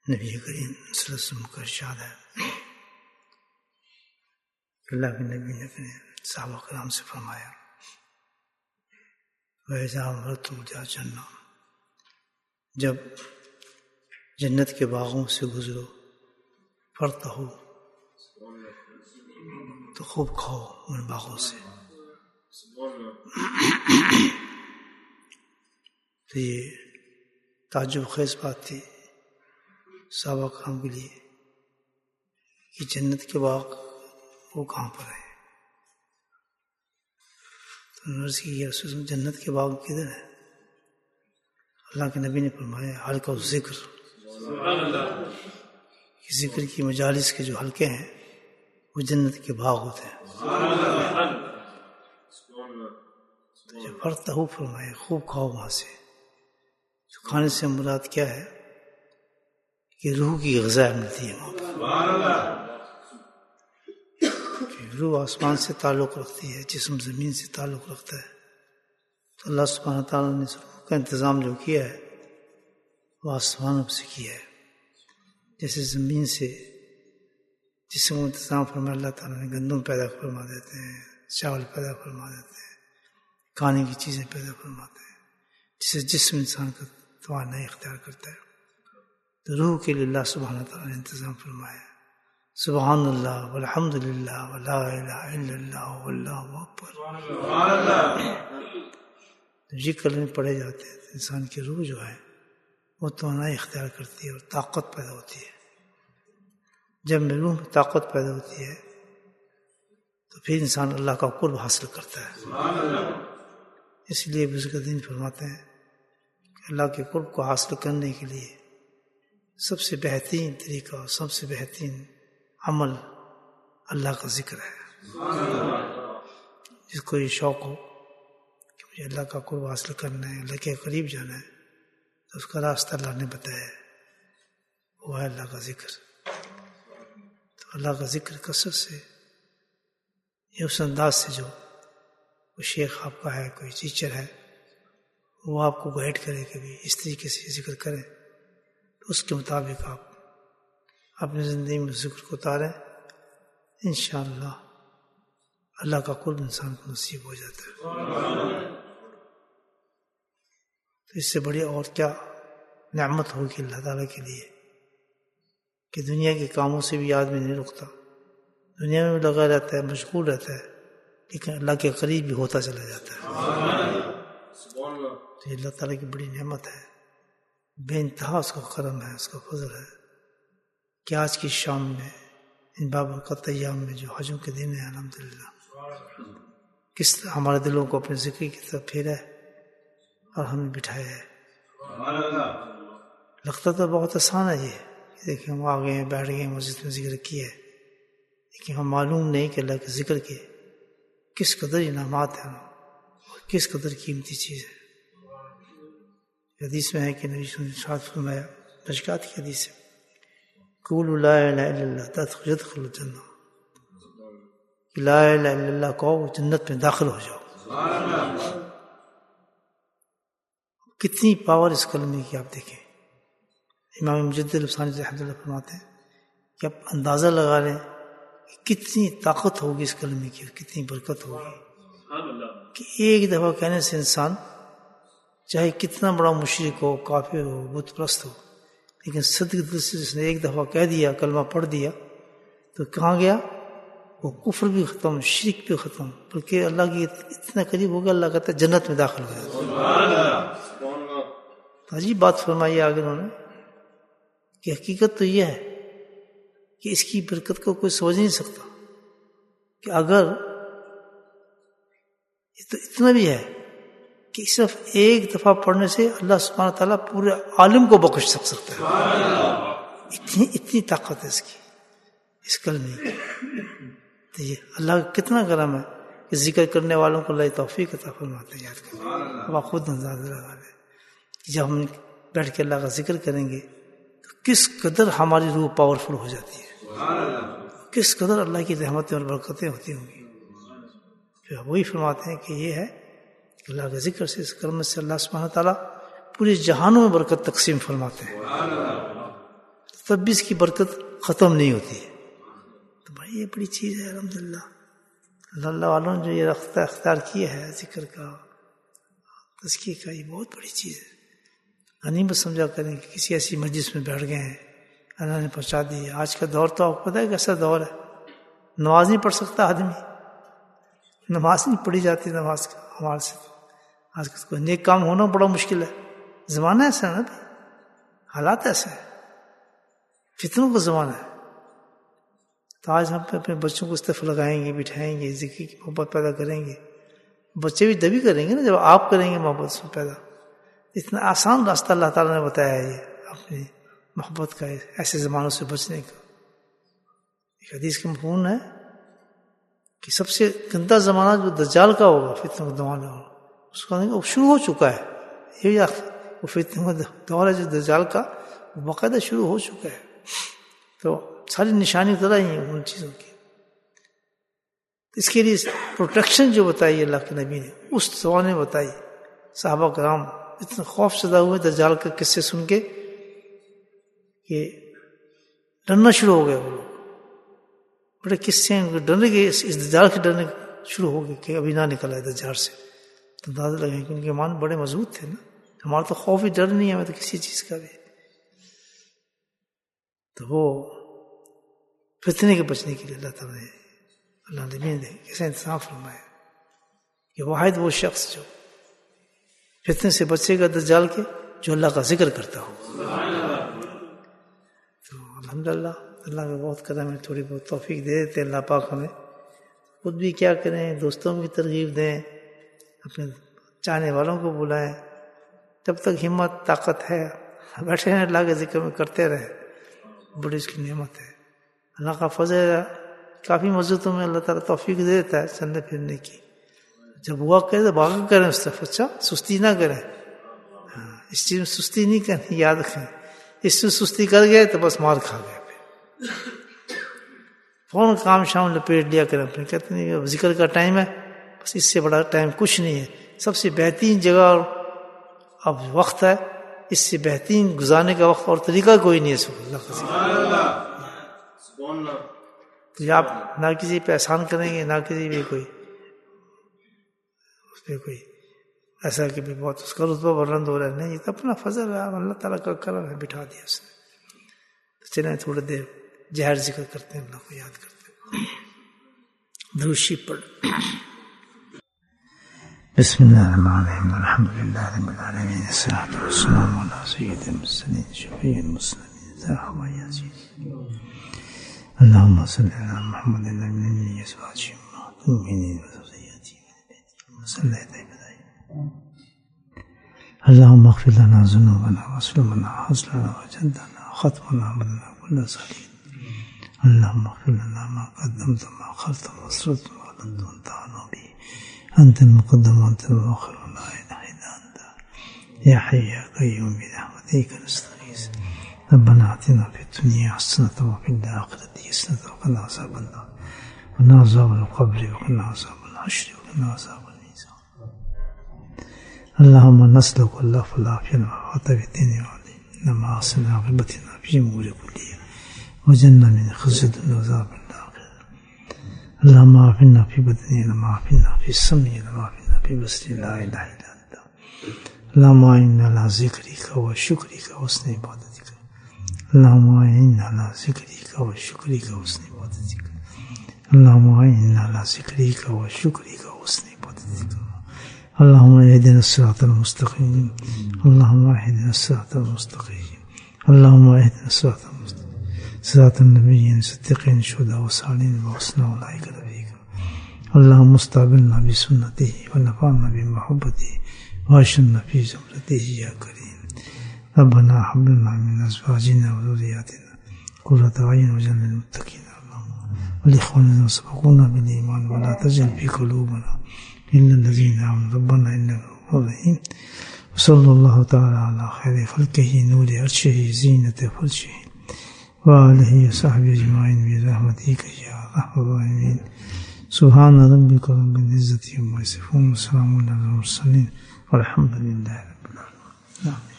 نبی کریم صلی اللہ علیہ وسلم کا ارشاد ہے، اللہ کے نبی نے اپنے صحابہ کرام سے فرمایا، وَإِذَا مَرَرْتُمْ بِالْجَنَّةِ، جب جنت کے باغوں سے گزرو، فَارْتَحُوا، تو خوب کھاؤ ان باغوں سے۔ تو یہ تعجب خیز بات تھی صحابہ کرام کے لیے کہ جنت کے باغ وہ کہاں پر ہے؟ تو عرض کی یا رسول اللہ، جنت کے باغ کدھر ہے؟ اللہ کے نبی نے فرمایا، حلقہ ذکر، ذکر کی مجالس کے جو حلقے ہیں وہ جنت کے باغ ہوتے ہیں۔ تو جب فرتہو فرمایا، خوب کھاؤ وہاں سے۔ تو کھانے سے مراد کیا ہے کہ روح کی غذا ملتی ہے وہاں پر۔ روح آسمان سے تعلق رکھتی ہے، جسم زمین سے تعلق رکھتا ہے، تو اللہ سبحانہ تعالیٰ نے روح کا انتظام جو کیا ہے وہ آسمانوں سے کیا ہے۔ جیسے زمین سے جسم کا انتظام فرما اللہ تعالیٰ نے گندم پیدا فرما دیتے ہیں، چاول پیدا فرما دیتے ہیں، کھانے کی چیزیں پیدا فرماتے ہیں، جسے جسم انسان کا توانائی اختیار کرتا ہے، تو روح کے لیے اللہ سبحانہ تعالیٰ نے انتظام فرمایا۔ سبحان اللہ والحمد للہ ولا الہ الا اللہ واللہ اکبر، یہ کلمے پڑھے جاتے ہیں تو انسان کی روح جو ہے وہ توانائی اختیار کرتی ہے اور طاقت پیدا ہوتی ہے۔ جب روح میں طاقت پیدا ہوتی ہے تو پھر انسان اللہ کا قرب حاصل کرتا ہے۔ اس لیے بزرگدین فرماتے ہیں کہ اللہ کے قرب کو حاصل کرنے کے لیے سب سے بہترین طریقہ اور سب سے بہترین عمل اللہ کا ذکر ہے۔ جس کو یہ شوق ہو کہ مجھے اللہ کا قرب حاصل کرنا ہے، اللہ کے قریب جانا ہے، تو اس کا راستہ اللہ نے بتایا ہے، وہ ہے اللہ کا ذکر۔ تو اللہ کا ذکر کثرت سے، یہ اس انداز سے جو کوئی شیخ آپ کا ہے، کوئی ٹیچر ہے، وہ آپ کو گائیڈ کرے کہ بھی اس طریقے سے ذکر کریں، تو اس کے مطابق آپ اپنی زندگی میں ذکر کو اتاریں، انشاءاللہ اللہ کا قرب انسان کو نصیب ہو جاتا ہے۔ تو اس سے بڑی اور کیا نعمت ہوگی اللہ تعالیٰ کے لیے کہ دنیا کے کاموں سے بھی آدمی نہیں رکتا، دنیا میں بھی لگا رہتا ہے، مشغول رہتا ہے، لیکن اللہ کے قریب بھی ہوتا چلا جاتا ہے۔ تو یہ اللہ تعالیٰ کی بڑی نعمت ہے، بے انتہا اس کا کرم ہے، اس کا فضل ہے کہ آج کی شام میں ان بابرکت ایام میں جو حجوں کے دن ہیں، الحمدللہ کس طرح ہمارے دلوں کو اپنے ذکر کی طرف پھیرا ہے اور ہمیں بٹھایا ہے۔ لگتا تو بہت آسان ہے یہ کہ دیکھیں ہم آ گئے ہیں، بیٹھ گئے ہیں، مسجد میں ذکر کیا ہے، لیکن ہم معلوم نہیں کہ اللہ کے ذکر کے کس قدر انعامات ہیں اور کس قدر قیمتی چیز ہے۔ حدیث میں ہے کہ نبی صلی اللہ علیہ وسلم نے فرمایا، مشکات کی حدیث ہے، قولوا لا الہ الا اللہ تدخلوا الجنہ، لا الہ الا اللہ کہو جنت میں داخل ہو جاؤ۔ کتنی پاور اس کلمے کی آپ دیکھیں۔ امام مجدد الفسانی رحمۃ اللہ فرماتے ہیں کہ آپ اندازہ لگا لیں کہ کتنی طاقت ہوگی اس کلمے کی، کتنی برکت ہوگی کہ ایک دفعہ کہنے سے انسان چاہے کتنا بڑا مشرک ہو، کافر ہو، بت پرست ہو، لیکن صدق دل سے جس نے ایک دفعہ کہہ دیا، کلمہ پڑھ دیا، تو کہاں گیا وہ کفر بھی ختم، شرک بھی ختم، بلکہ اللہ کی اتنا قریب ہو گیا، اللہ کہتا ہے جنت میں داخل ہو جاتا ہے۔ عجیب بات فرمائی آگے انہوں نے کہ حقیقت تو یہ ہے کہ اس کی برکت کو کوئی سمجھ نہیں سکتا کہ اگر تو اتنا بھی ہے کہ صرف ایک دفعہ پڑھنے سے اللہ سبحانہ تعالیٰ پورے عالم کو بخش سکتا ہے، اتنی طاقت ہے اس کی، اس کلمے کی۔ تو یہ اللہ کا کتنا کرم ہے کہ ذکر کرنے والوں کو اللہ توفیق عطا فرماتے ہیں، یاد کریں۔ اب آپ خود اندازہ لگا لیں کہ جب ہم بیٹھ کے اللہ کا ذکر کریں گے تو کس قدر ہماری روح پاورفل ہو جاتی ہے، کس قدر اللہ کی رحمتیں اور برکتیں ہوتی ہوں گی۔ پھر وہی فرماتے ہیں کہ یہ ہے کہ اللہ کے ذکر سے، اس کرم سے اللہ سبحانہ تعالیٰ پورے جہانوں میں برکت تقسیم فرماتے ہیں۔ تب بھی اس کی برکت ختم نہیں ہوتی ہے. تو بھائی یہ بڑی چیز ہے الحمدللہ. اللہ والوں نے جو یہ رختہ اختیار کیا ہے ذکر کا تزکیہ کا، یہ بہت بڑی چیز ہے. نہیں بس سمجھا کریں کہ کسی ایسی مجلس میں بیٹھ گئے ہیں اللہ نے پہنچا دی. آج کا دور تو آپ کو پتہ ہے کیسا دور ہے. نماز نہیں پڑھ سکتا آدمی، نماز نہیں پڑھی جاتی نماز کا ہمارے سے. آج کل کوئی نیک کام ہونا بڑا مشکل ہے. زمانہ ایسا ہے نا بھائی، حالات ایسے ہیں، فتنوں کا زمانہ ہے. تو آج ہم اپنے بچوں کو استف لگائیں گے، بٹھائیں گے، ذکر کی محبت پیدا کریں گے. بچے بھی تبھی کریں گے نا جب آپ کریں گے محبت سے پیدا. اتنا آسان راستہ اللہ تعالیٰ نے بتایا ہے یہ اپنی محبت کا، ایسے زمانوں سے بچنے کا. ایک حدیث کا مفہوم ہے کہ سب سے گندا زمانہ جو دجال کا ہوگا، فتنوں کا زمانہ ہوگا، اس کا وہ شروع ہو چکا ہے. یہ وہ فتنوں کا دور ہے جو دجال کا، وہ باقاعدہ شروع ہو چکا ہے. تو ساری نشانی اتر آئی ہیں ان چیزوں کی. اس کے لیے پروٹیکشن جو بتائی اللہ کے نبی نے اس زمانے میں بتائی. صحابہ کرام اتنا خوف زدہ ہوئے دجال کے قصے سن کے کہ ڈرنا شروع ہو گئے. وہ لوگ بڑے قصے ہیں، ڈرنے کے، اس دجال کے ڈرنے شروع ہو گئے کہ ابھی نہ نکلا ہے دجال سے. تو اندازہ لگے کہ ان کے ایمان بڑے مضبوط تھے نا. ہمارا تو خوف ہی ڈر نہیں ہے ہمیں تو کسی چیز کا بھی. تو وہ فتنے کے بچنے کے لیے اللہ تعالیٰ نے، اللہ نبی نے کیسا انتظام فرمایا کہ واحد وہ شخص جو فتنے سے بچے گا دجال کے، جو اللہ کا ذکر کرتا ہو. تو الحمدللہ اللہ کا بہت کرم ہے، تھوڑی بہت توفیق دے دیتے اللہ پاک ہمیں. خود بھی کیا کریں، دوستوں کی ترغیب دیں، اپنے چاہنے والوں کو بلائیں. جب تک ہمت طاقت ہے بیٹھے ہیں اللہ کے ذکر میں کرتے رہے، بڑی اس کی نعمت ہے. اللہ کا فضل ہے، کافی مسجدوں میں اللہ تعالیٰ توفیق دے دیتا ہے چلنے پھرنے کی. جب ہوا کرے تو باغ کریں اس طرف. اچھا سستی نہ کریں، اس چیز میں سستی نہیں کرنی، یاد رکھیں. اس میں سستی کر گئے تو بس مار کھا گئے. فوراً کام شام لپیٹ لیا کریں اپنے. کہتے نہیں ذکر کا ٹائم ہے، بس اس سے بڑا ٹائم کچھ نہیں ہے. سب سے بہترین جگہ اور اب وقت ہے، اس سے بہترین گزارنے کا وقت اور طریقہ کوئی نہیں ہے. اللہ کا ذکر. تو آپ نہ کسی پہ احسان کریں گے، نہ کسی بھی کوئی اس پہ کوئی ایسا کہ بہت اس کا رتبہ بلند ہو رہا ہے. نہیں، یہ تو اپنا فضل ہے، اللہ تعالیٰ کا کرم ہے، بٹھا دیا اس نے. چلیں تھوڑی دیر جہر ذکر کرتے ہیں، اللہ کو یاد کرتے ہیں. درود شریف پڑھ. بسم اللہ الرحمن الرحیم. الحمد للہ رب العالمین، الصلاۃ والسلام علی سید المرسلین شفیع المسلمین ذاہب یاسین. اللهم صل على محمد النبي ازواجه المؤمنين وذريته وصليت ابراهيم. اللهم اغفر لنا ذنوبنا واغفر لنا حزننا وجدنا ختمنا ومنا كل صالح. اللهم اغفر لنا ما قدمت وما اخرت واسررت وعلنت وانت اعلم به. انت المقدم وانت المؤخر ولا اله الا انت يا حي يا قيوم برحمتك نستغيث. ربنا آتنا في الدنيا حسنة وفي الآخرة حسنة وقنا عذاب النار وقنا عذاب القبر وقنا عذاب الحشر وقنا عذاب الميزان. اللهم نسألك الله والعافية والعافية في الدنيا والآخرة مع حسن عاقبتنا في أمور كلها وجنة من خزي الدنيا وعذاب الآخرة. اللهم عافنا في بدننا ما عافنا في سمعنا ما عافنا في بصرنا لا إله إلا أنت. اللهم أعنا على ذكرك وشكرك وحسن عبادتك. اللهم أعنا على ذكرك وشكرك وحسن عبادتك. اللهم أعنا على ذكرك وشكرك وحسن عبادتك. اللهم اهدنا الصراط المستقيم. اللهم اهدنا الصراط المستقيم. اللهم اهدنا الصراط المستقيم. صراط النبيين الصديقين الشهداء والصالحين وحسن أولئك رفيقا. اللهم استقبلنا بسنته ونفعنا بمحبته واشرنا في زمرته يا كريم. ربنا هب لنا من أزواجنا وذرياتنا قرة أعين واجعلنا للمتقين والإخواننا سبقونا بالإيمان ولا تجعل في قلوبنا إلا الذين آمنوا ربنا إنك رؤوف رحيم. وصلى الله تعالى على خير خلقه نور عرشه زينة فرشه وآله وصحبه أجمعين برحمتك يا أرحم الراحمين. سبحان ربك رب العزة عما يصفون وسلام على المرسلين والحمد لله رب العالمين.